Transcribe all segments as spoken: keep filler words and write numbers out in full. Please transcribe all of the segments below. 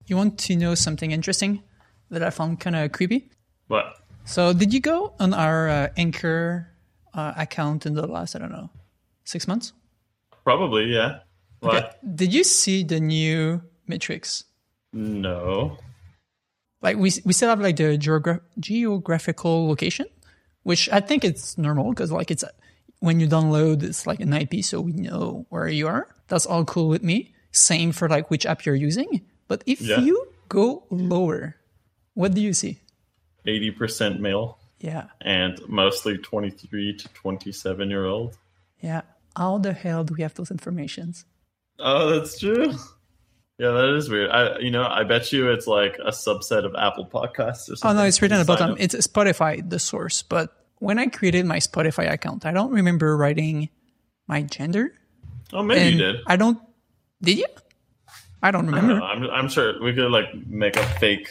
you want to know something interesting that I found kind of creepy? What? So did you go on our uh, Anchor uh, account in the last, I don't know, six months? Probably, yeah. Why? Okay. Did you see the new metrics? No. Like we we still have like the geogra- geographical location, which I think it's normal because like it's when you download, it's like an I P, so we know where you are. That's all cool with me. Same for like which app you're using. But if Yeah. you go lower, what do you see? eighty percent male Yeah, and mostly twenty-three to twenty-seven year old. yeah. How the hell do we have those informations? Oh, that's true. Yeah, that is weird. I, you know, I bet you it's like a subset of Apple Podcasts or Oh something. no, it's written You at the sign bottom. up. It's Spotify, the source. But when I created my Spotify account, I don't remember writing my gender. Oh, maybe And you did. I don't. Did you? I don't I don't remember. know. I'm, I'm sure we could like make a fake.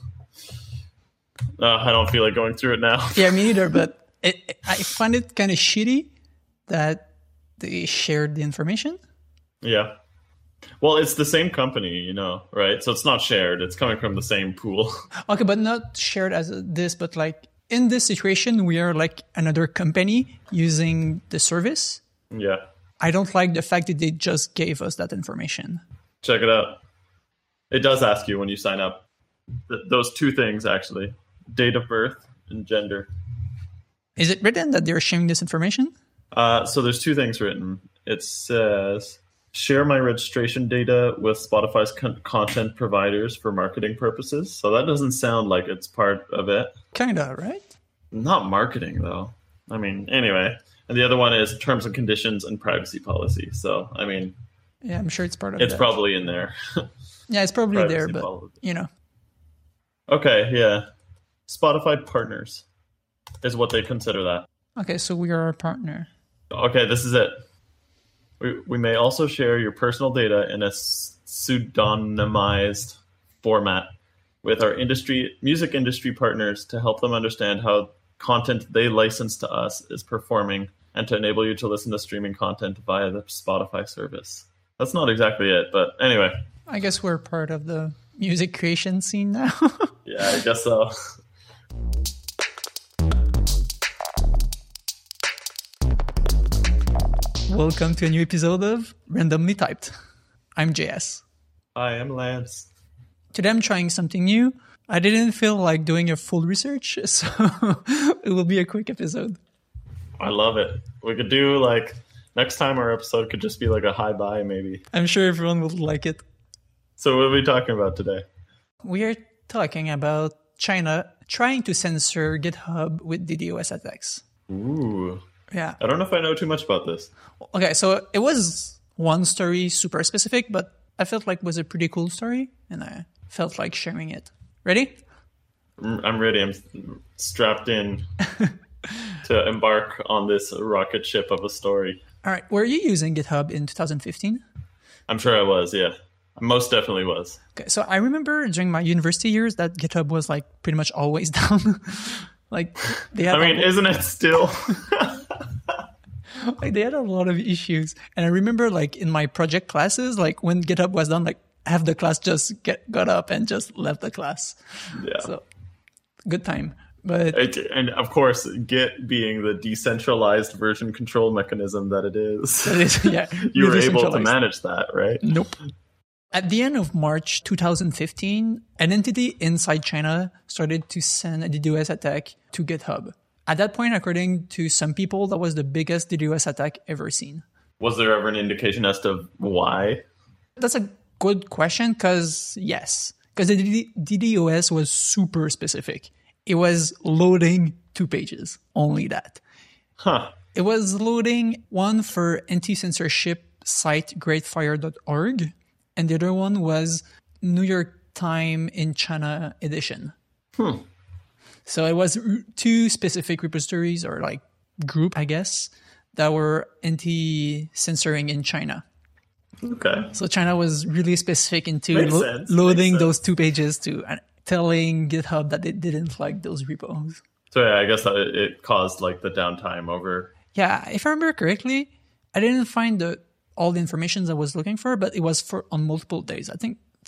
Uh, I don't feel like going through it now. Yeah, me neither. But it, it- I find it kind of shitty that they shared the information. Yeah. Well, it's the same company, you know, right? So it's not shared. It's coming from the same pool. Okay, but not shared as a- this, but like in this situation, we are like another company using the service. Yeah. I don't like the fact that they just gave us that information. Check it out. It does ask you when you sign up. Th- those two things, actually. Date of birth and gender. Is it written that they're sharing this information? Uh, so there's two things written. It says, share my registration data with Spotify's con- content providers for marketing purposes. So that doesn't sound like it's part of it. Kinda, right? Not marketing, though. I mean, anyway. And the other one is terms and conditions and privacy policy. So, I mean, Yeah, I'm sure it's part of it's that. probably in there. Yeah, it's probably privacy there, but policy. you know. Okay, yeah. Spotify partners is what they consider that. Okay, so we are a partner. Okay, this is it. We, we may also share your personal data in a s- pseudonymized format with our industry music industry partners to help them understand how content they license to us is performing and to enable you to listen to streaming content via the Spotify service. That's not exactly it, but anyway. I guess we're part of the music creation scene now. Yeah, I guess so. Welcome to a new episode of Randomly Typed. I'm J S. Hi, I'm Lance. Today I'm trying something new. I didn't feel like doing a full research, so it will be a quick episode. I love it. We could do like next time our episode could just be like a hi bye maybe. I'm sure everyone will like it. So what are we talking about today? We are talking about China trying to censor GitHub with DDoS attacks. Ooh. Yeah. I don't know if I know too much about this. Okay, so it was one story super specific, but I felt like it was a pretty cool story, and I felt like sharing it. Ready? I'm ready. I'm strapped in to embark on this rocket ship of a story. All right. Were you using GitHub in two thousand fifteen? I'm sure I was, yeah. I most definitely was. Okay, so I remember during my university years that GitHub was like pretty much always down. Like they had, I mean, a, isn't it still? like they had a lot of issues, and I remember like in my project classes, like when GitHub was done, like half the class just get got up and just left the class. Yeah. So good time, but It, and of course, Git being the decentralized version control mechanism that it is, it is, yeah, you were really able to centralized. manage that, right? Nope. At the end of March two thousand fifteen, an entity inside China started to send a DDoS attack to GitHub. At that point, according to some people, that was the biggest DDoS attack ever seen. Was there ever an indication as to why? That's a good question, because yes, because the D- DDoS was super specific. It was loading two pages, only that. Huh. It was loading one for anti-censorship site greatfire dot org, and the other one was New York Times in China edition. Hmm. So it was r- two specific repositories or like group, I guess, that were anti-censoring in China. Okay. So China was really specific into Makes lo- sense, loading makes those sense. two pages to uh, telling GitHub that they didn't like those repos. So yeah, I guess that it, it caused like the downtime over. Yeah, if I remember correctly, I didn't find the all the information I was looking for, but it was for on multiple days. I think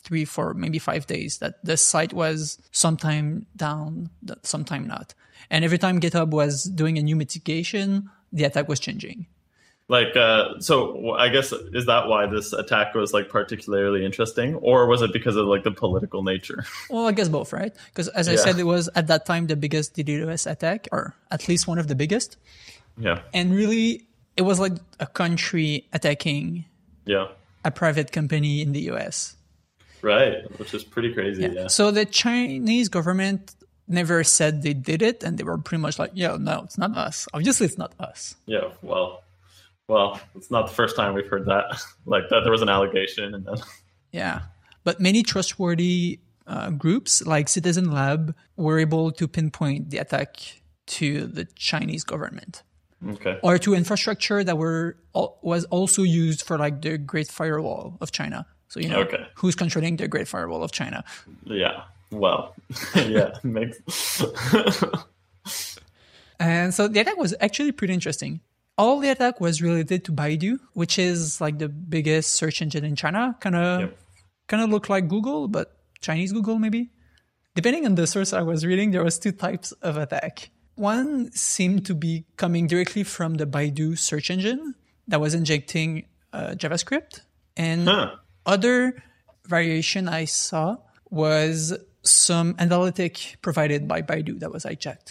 three, four, maybe five days that the site was sometime down, sometime not. And every time GitHub was doing a new mitigation, the attack was changing. Like, uh, so I guess, is that why this attack was like particularly interesting, or was it because of like the political nature? Well, I guess both, right? Because as I Yeah. said, it was at that time the biggest DDoS attack, or at least one of the biggest. Yeah. And really, it was like a country attacking Yeah. a private company in the U S. Right. Which is pretty crazy. Yeah. yeah. So the Chinese government never said they did it, and they were pretty much like, yeah, no, it's not us. Obviously, it's not us. Yeah. Well, well, it's not the first time we've heard that. Like that there was an allegation and then. Yeah. But many trustworthy uh, groups like Citizen Lab were able to pinpoint the attack to the Chinese government. Okay. Or to infrastructure that were was also used for like the Great Firewall of China. So, you know, Okay. who's controlling the Great Firewall of China? Yeah. Well, yeah, makes. And so the attack was actually pretty interesting. All the attack was related to Baidu, which is like the biggest search engine in China. Kind of, Yep. kind of look like Google, but Chinese Google maybe. Depending on the source I was reading, there was two types of attack. One seemed to be coming directly from the Baidu search engine that was injecting uh, JavaScript. And Huh. other variation I saw was some analytic provided by Baidu that was hijacked.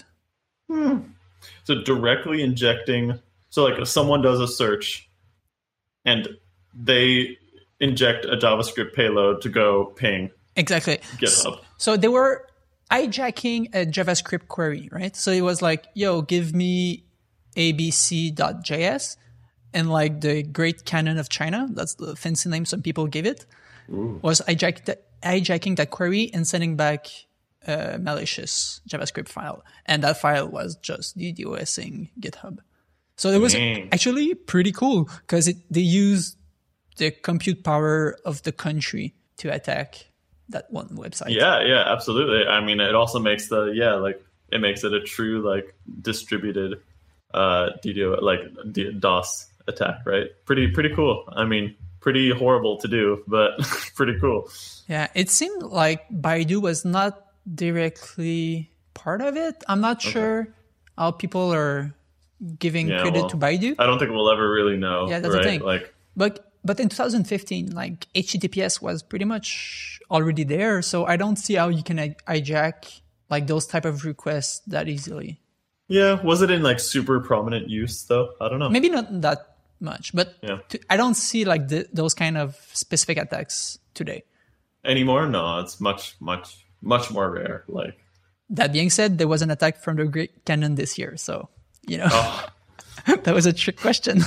So directly injecting. So like if someone does a search, and they inject a JavaScript payload to go ping Exactly. GitHub. So they were hijacking a JavaScript query, right? So it was like, yo, give me A B C dot J S, and like the Great Canon of China, that's the fancy name some people give it, Ooh. was hijack that, hijacking that query and sending back a malicious JavaScript file. And that file was just DDoSing GitHub. So it was Dang. actually pretty cool because they used the compute power of the country to attack that one website. Yeah, yeah, absolutely. I mean, it also makes the yeah, like it makes it a true like distributed uh DDoS, like D- DOS attack, right? Pretty pretty cool. I mean, pretty horrible to do, but pretty cool. Yeah, it seemed like Baidu was not directly part of it. I'm not sure how people are giving Yeah, credit well, to Baidu. I don't think we'll ever really know. Yeah, that's right? the thing. Like, But but in twenty fifteen, like H T T P S was pretty much already there, so I don't see how you can hi- hijack like those type of requests that easily. yeah, was it in like super prominent use though? I don't know. Maybe not that much, but Yeah. to, I don't see like the, those kind of specific attacks today. Anymore? No, it's much much much more rare. Like, That being said, there was an attack from the Great Canon this year, so you know oh, that was a trick question.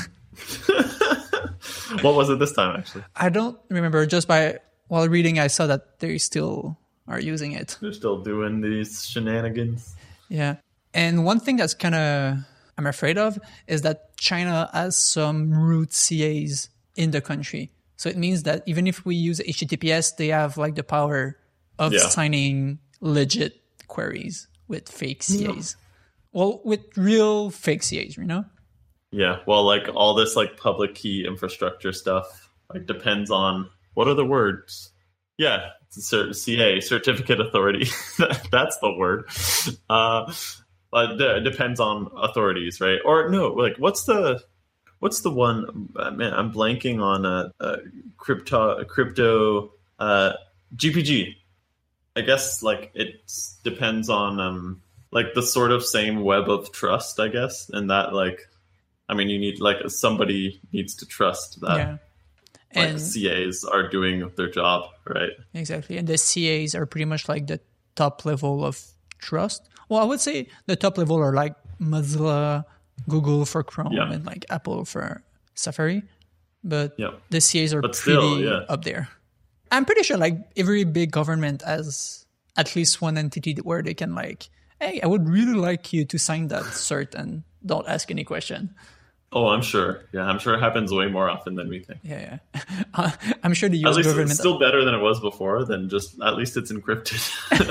what was it this time actually? I don't remember. Just by while reading, I saw that they still are using it. They're still doing these shenanigans. Yeah. And one thing that's kind of I'm afraid of is that China has some root C As in the country. So it means that even if we use H T T P S, they have like the power of Yeah. signing legit queries with fake C As. Well, with real fake C As, you know? Yeah, well, like all this like public key infrastructure stuff like depends on what are the words? Yeah, cert- C A, certificate authority. That's the word. Uh, but it depends on authorities, right? Or no, like what's the what's the one? Uh, man, I'm blanking on a, a crypto crypto uh, G P G. I guess like it depends on um, like the sort of same web of trust, I guess, and that like. I mean, you need like somebody needs to trust that yeah. like And C As are doing their job, right? exactly. And the C As are pretty much like the top level of trust. Well, I would say the top level are like Mozilla, Google for Chrome, Yeah. and like Apple for Safari. But Yeah. the C As are But pretty still, yeah. up there. I'm pretty sure like every big government has at least one entity where they can like, hey, I would really like you to sign that cert and don't ask any question. Oh, I'm sure. Yeah, I'm sure it happens way more often than we think. Yeah, yeah. Uh, I'm sure the U At S least government. it's still better than it was before. Than just at least it's encrypted.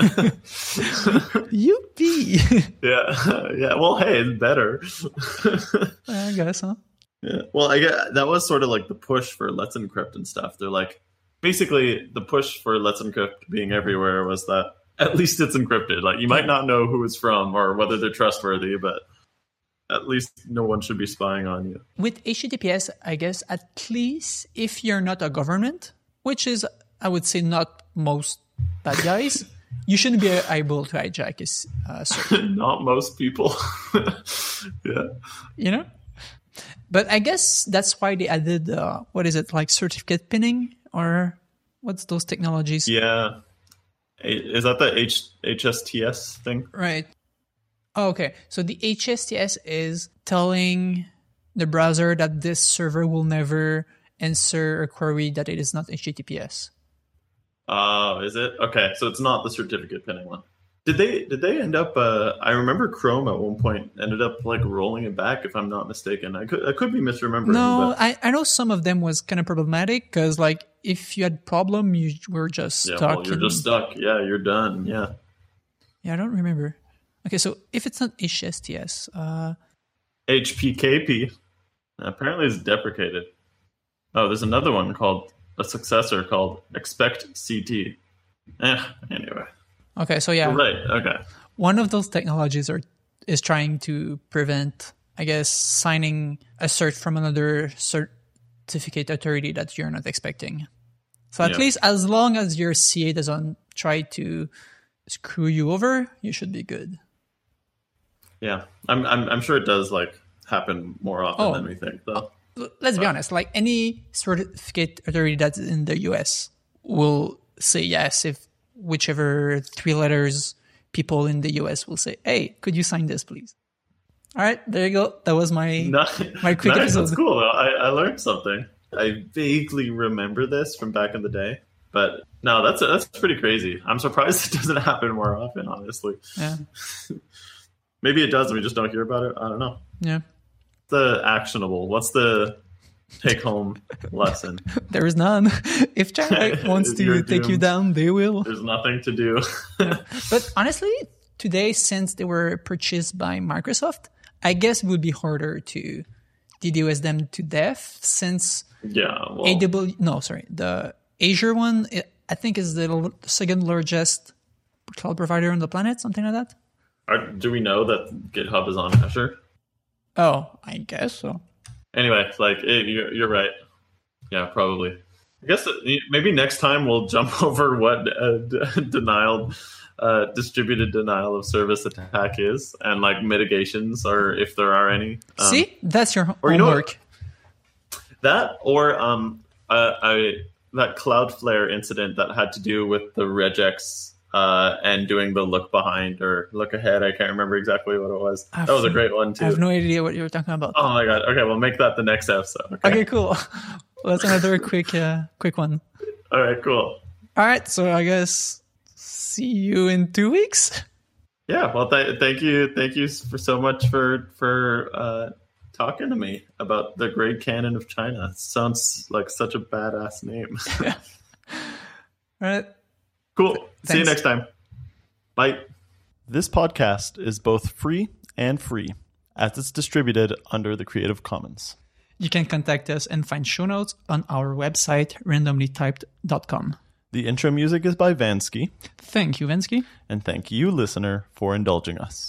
Yuppie! yeah, yeah. Well, hey, it's better. I guess, huh? Yeah. Well, I get that was sort of like the push for Let's Encrypt and stuff. They're like, basically the push for Let's Encrypt being everywhere was that at least it's encrypted. Like you might not know who it's from or whether they're trustworthy, but at least no one should be spying on you. With H T T P S, I guess at least if you're not a government, which is, I would say, not most bad guys, you shouldn't be able to hijack a uh, server. Not most people. Yeah. You know? But I guess that's why they added, uh, what is it, like certificate pinning? Or what's those technologies? Yeah. Is that the H- HSTS thing? Right. Oh, okay. So the H S T S is telling the browser that this server will never answer a query that it is not H T T P S. Oh, is it? Okay, so it's not the certificate pinning one. Did they did they end up uh, I remember Chrome at one point ended up like rolling it back, if I'm not mistaken. I could I could be misremembering. No, but... I, I know some of them was kind of problematic because like if you had problem you were just yeah, stuck. Well, you're in... just stuck. Yeah, you're done. Yeah. Yeah, I don't remember. Okay, so if it's not H S T S, uh H P K P apparently is deprecated. Oh, there's another one called a successor called Expect C T. Eh, anyway. Okay, so yeah. Right, okay. One of those technologies are is trying to prevent, I guess, signing a cert from another certificate authority that you're not expecting. So at yeah. least as long as your C A doesn't try to screw you over, you should be good. Yeah, I'm I'm, I'm sure it does like happen more often oh. than we think, though. Let's be honest, like any certificate authority that's in the U S will say yes if whichever three letters people in the U S will say, hey, could you sign this, please? All right, there you go. That was my nice. my quick nice. episode. That's cool, though. I, I learned something. I vaguely remember this from back in the day, but no, that's that's pretty crazy. I'm surprised it doesn't happen more often, honestly. Yeah. Maybe it does and we just don't hear about it. I don't know. Yeah. The actionable? What's the take-home lesson? There is none. If China wants to take you down, they will. There's nothing to do. Yeah. But honestly, today, since they were purchased by Microsoft, I guess it would be harder to DDoS them to death since yeah, well, A W no, sorry, the Azure one, it, I think is the second largest cloud provider on the planet, something like that. Are, do we know that GitHub is on Azure? Oh, I guess so. Anyway, like it, you're, you're right. Yeah, probably. I guess maybe next time we'll jump over what uh, d- denial, uh, distributed denial of service attack is, and like mitigations, or if there are any. Um, See, that's your or, homework. You know what? That or um, uh, I that Cloudflare incident that had to do with the regex uh, and doing the look behind or look ahead. I can't remember exactly what it was. I've, that was a great one too. I have no idea what you were talking about. Oh my god! Okay, we'll make that the next episode. Okay, okay cool. Well, that's another quick, uh, quick one. All right, cool. All right, so I guess see you in two weeks. Yeah, well, th- thank you, thank you for so much for for uh, talking to me about the Great Canon of China. It sounds like such a badass name. Yeah. All right. Cool. Thanks. See you next time. Bye. This podcast is both free and free, as it's distributed under the Creative Commons. You can contact us and find show notes on our website, randomly typed dot com. The intro music is by Vansky. Thank you, Vansky. And thank you, listener, for indulging us.